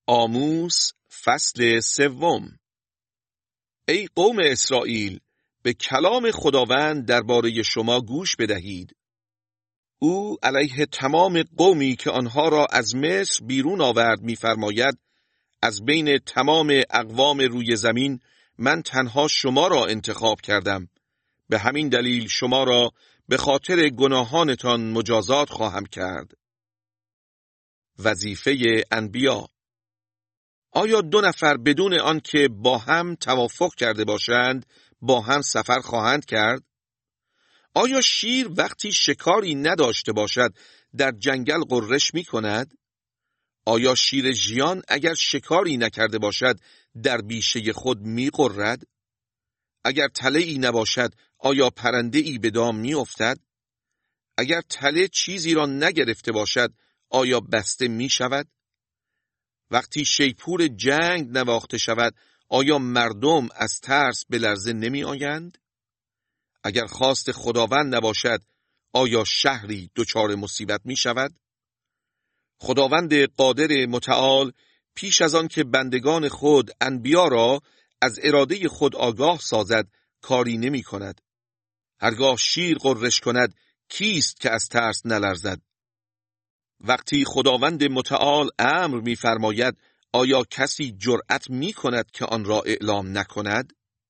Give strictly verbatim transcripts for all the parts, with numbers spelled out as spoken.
آموس فصل سوم. ای قوم اسرائیل، به کلام خداوند درباره شما گوش بدهید. او علیه تمام قومی که آنها را از مصر بیرون آورد می‌فرماید: از بین تمام اقوام روی زمین من تنها شما را انتخاب کردم. به همین دلیل شما را به خاطر گناهانتان مجازات خواهم کرد. وظیفه انبیا. آیا دو نفر بدون آن که با هم توافق کرده باشند با هم سفر خواهند کرد؟ آیا شیر وقتی شکاری نداشته باشد در جنگل غرش می کند؟ آیا شیر ژیان اگر شکاری نکرده باشد در بیشه خود می غرد؟ اگر تله ای نباشد آیا پرنده ای به دام می افتد؟ اگر تله چیزی را نگرفته باشد آیا بسته می شود؟ وقتی شیپور جنگ نواخته شود آیا مردم از ترس به لرزه نمی آیند؟ اگر خواست خداوند نباشد آیا شهری دچار مصیبت می شود؟ خداوند قادر متعال پیش از آن که بندگان خود انبیا را از اراده خود آگاه سازد کاری نمی کند. هرگاه شیر غرش کند کیست که از ترس نلرزد؟ وقتی خداوند متعال امر می‌فرماید آیا کسی جرأت می‌کند که آن را اعلام نکند؟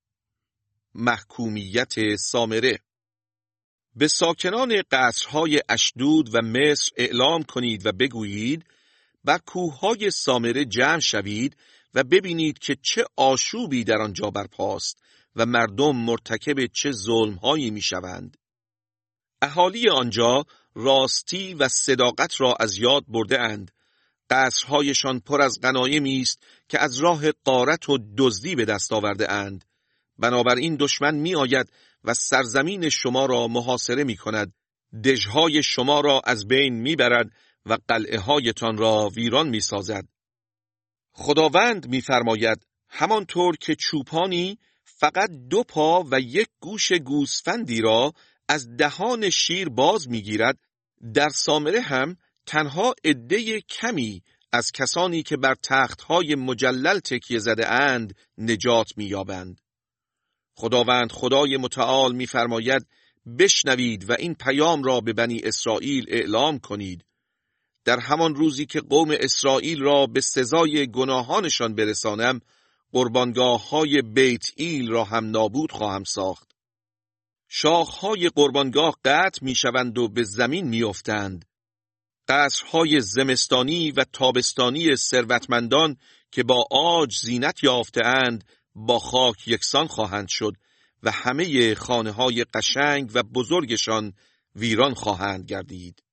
محکومیت سامره. به ساکنان قصرهای اشدود و مصر اعلام کنید و بگویید: بر کوههای سامره جمع شوید و ببینید که چه آشوبی در آنجا برپاست و مردم مرتکب چه ظلم‌هایی می‌شوند. اهالی آنجا راستی و صداقت را از یاد برده اند. قصرهایشان پر از غنایمی است که از راه غارت و دزدی به دست آورده اند. بنابراین دشمن می آید و سرزمین شما را محاصره می کند. دژهای شما را از بین می برد و قلعه هایتان را ویران می سازد. خداوند می فرماید: همانطور که چوپانی فقط دو پا و یک گوش گوسفندی را از دهان شیر باز می‌گیرد، در سامره هم تنها عده کمی از کسانی که بر تخت‌های مجلل تکیه زده اند نجات می‌یابند. خداوند خدای متعال می‌فرماید: بشنوید و این پیام را به بنی اسرائیل اعلام کنید. در همان روزی که قوم اسرائیل را به سزای گناهانشان برسانم، قربانگاه‌های بیت ایل را هم نابود خواهم ساخت. شاخهای قربانگاه قطع می شوند و به زمین می افتند. قصرهای زمستانی و تابستانی ثروتمندان که با عاج زینت یافته اند با خاک یکسان خواهند شد و همه خانه‌های قشنگ و بزرگشان ویران خواهند گردید.